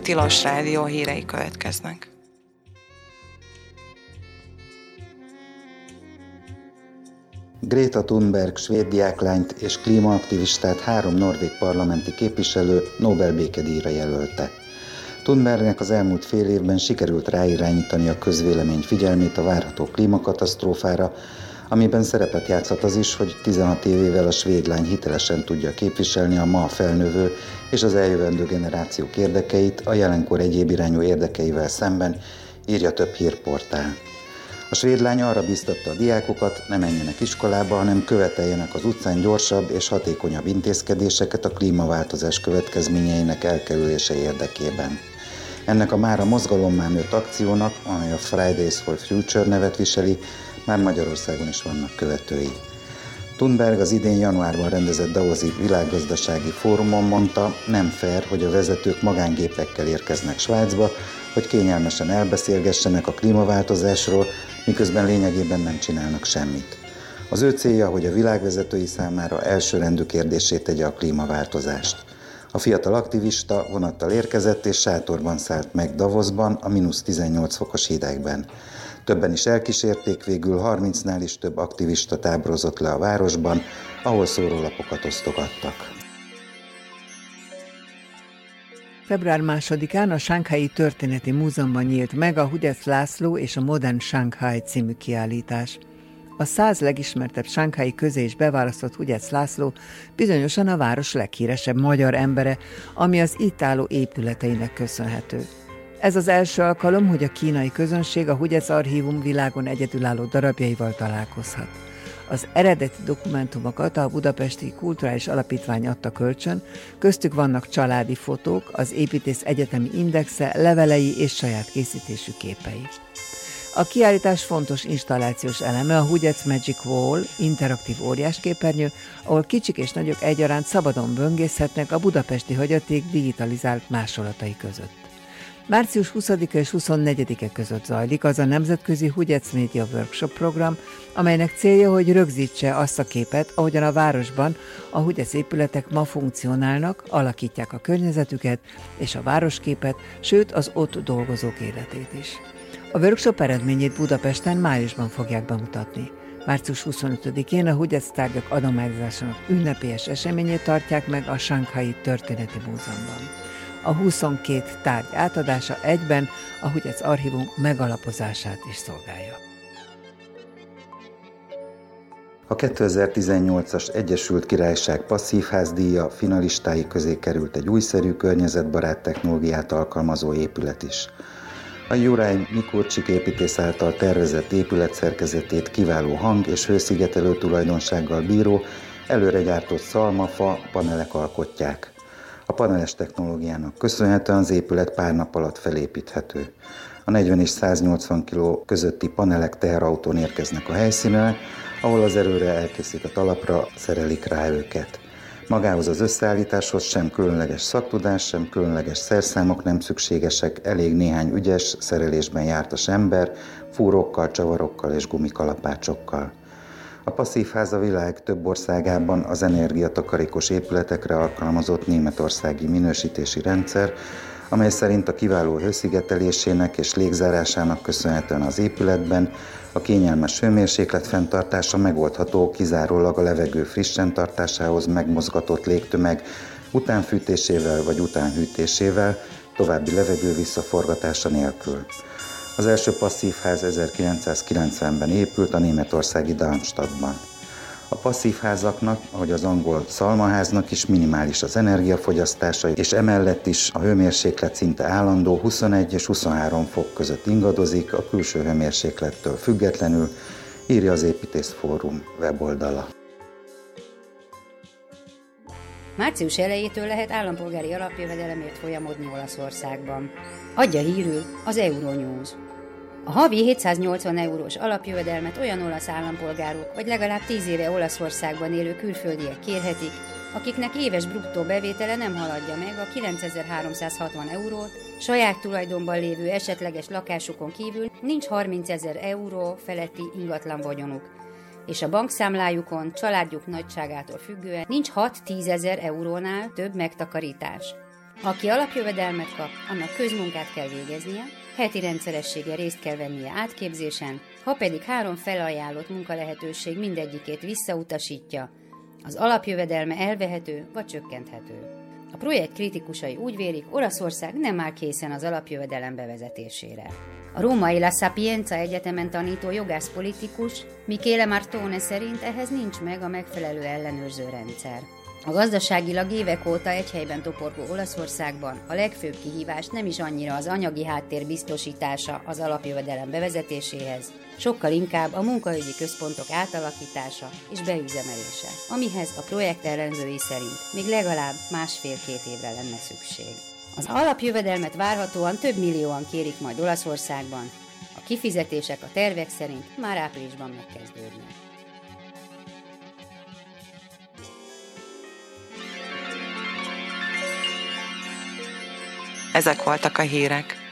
Tilos Rádió hírei következnek. Greta Thunberg svéd diáklányt és klímaaktivistát 3 norvég parlamenti képviselő Nobel békedíjra jelölte. Thunbergnek az elmúlt fél évben sikerült ráirányítani a közvélemény figyelmét a várható klímakatasztrófára, amiben szerepet játszhat az is, hogy 16 évével a svéd lány hitelesen tudja képviselni a ma felnövő és az eljövendő generációk érdekeit a jelenkor egyéb irányú érdekeivel szemben, írja több hírportál. A svéd lány arra bíztatta a diákokat, ne menjenek iskolába, hanem követeljenek az utcán gyorsabb és hatékonyabb intézkedéseket a klímaváltozás következményeinek elkerülése érdekében. Ennek a mára mozgalommá nőtt akciónak, amely a Fridays for Future nevet viseli, már Magyarországon is vannak követői. Thunberg az idén januárban rendezett Davosi világgazdasági fórumon mondta, nem fair, hogy a vezetők magángépekkel érkeznek Svájcba, hogy kényelmesen elbeszélgessenek a klímaváltozásról, miközben lényegében nem csinálnak semmit. Az ő célja, hogy a világvezetői számára elsőrendű kérdéssé tegye a klímaváltozást. A fiatal aktivista vonattal érkezett és sátorban szállt meg Davosban a -18 fokos hidegben. Többen is elkísérték, végül 30-nál is több aktivista táborozott le a városban, ahol szórólapokat osztogattak. Február 2-án a Shanghai Történeti Múzeumban nyílt meg a Hugyec László és a Modern Shanghai című kiállítás. A 100 legismertebb shanghai közé is beválasztott Hugyec László bizonyosan a város leghíresebb magyar embere, ami az itt álló épületeinek köszönhető. Ez az első alkalom, hogy a kínai közönség a Hugyec Archívum világon egyedülálló darabjaival találkozhat. Az eredeti dokumentumokat a Budapesti Kulturális Alapítvány adta kölcsön, köztük vannak családi fotók, az építész egyetemi indexe, levelei és saját készítésű képei. A kiállítás fontos installációs eleme a Hugyec Magic Wall, interaktív óriásképernyő, ahol kicsik és nagyok egyaránt szabadon böngészhetnek a budapesti hagyaték digitalizált másolatai között. Március 20-a és 24-e között zajlik az a Nemzetközi Hugyec Media Workshop program, amelynek célja, hogy rögzítse azt a képet, ahogyan a városban a Hugyec épületek ma funkcionálnak, alakítják a környezetüket és a városképet, sőt az ott dolgozók életét is. A workshop eredményét Budapesten májusban fogják bemutatni. Március 25-én a Hugyec tárgyak adományozásának ünnepélyes eseményét tartják meg a Shanghai Történeti Múzeumban. A 22 tárgy átadása egyben a Hugyec Archívum megalapozását is szolgálja. A 2018-as Egyesült Királyság passzívház díja finalistái közé került egy újszerű környezetbarát technológiát alkalmazó épület is. A Juraj Mikurcsik építész által tervezett épület szerkezetét kiváló hang- és hőszigetelő tulajdonsággal bíró, előre gyártott szalmafa panelek alkotják. A paneles technológiának köszönhetően az épület pár nap alatt felépíthető. A 40 és 180 kg közötti panelek teherautón érkeznek a helyszínre, ahol az erőre elkészített alapra szerelik rá őket. Magához az összeállításhoz sem különleges szaktudás, sem különleges szerszámok nem szükségesek, elég néhány ügyes, szerelésben jártas ember, fúrókkal, csavarokkal és gumikalapácsokkal. A passzívház a világ több országában az energiatakarékos épületekre alkalmazott németországi minősítési rendszer, amely szerint a kiváló hőszigetelésének és légzárásának köszönhetően az épületben a kényelmes hőmérséklet fenntartása megoldható kizárólag a levegő frissen tartásához megmozgatott légtömeg utánfűtésével vagy utánhűtésével, további levegő visszaforgatása nélkül. Az első passzívház 1990-ben épült a németországi Darmstadtban. A passzívházaknak, ahogy az angol szalmaháznak is minimális az energiafogyasztása, és emellett is a hőmérséklet szinte állandó 21 és 23 fok között ingadozik a külső hőmérséklettől függetlenül, írja az Építészfórum weboldala. Március elejétől lehet állampolgári alapjövedelemért folyamodni Olaszországban. Adja hírül az Euronews. A havi 780 eurós alapjövedelmet olyan olasz állampolgárok, vagy legalább 10 éve Olaszországban élő külföldiek kérhetik, akiknek éves bruttó bevétele nem haladja meg a 9360 eurót, saját tulajdonban lévő esetleges lakásukon kívül nincs 30 000 euró feletti ingatlan vagyonuk, és a bankszámlájukon családjuk nagyságától függően nincs 6-10 000 eurónál több megtakarítás. Aki alapjövedelmet kap, annak közmunkát kell végeznie, heti rendszerességgel részt kell vennie átképzésen, ha pedig 3 felajánlott munkalehetőség mindegyikét visszautasítja, az alapjövedelme elvehető vagy csökkenthető. A projekt kritikusai úgy vélik, Olaszország nem áll készen az alapjövedelem bevezetésére. A római La Sapienza Egyetemen tanító jogászpolitikus Michele Martone szerint ehhez nincs meg a megfelelő ellenőrző rendszer. A gazdaságilag évek óta egy helyben toporgó Olaszországban a legfőbb kihívás nem is annyira az anyagi háttér biztosítása az alapjövedelem bevezetéséhez, sokkal inkább a munkaügyi központok átalakítása és beüzemelése, amihez a projekt ellenzői szerint még legalább 1,5-2 évre lenne szükség. Az alapjövedelmet várhatóan több millióan kérik majd Olaszországban, a kifizetések a tervek szerint már áprilisban megkezdődnek. Ezek voltak a hírek.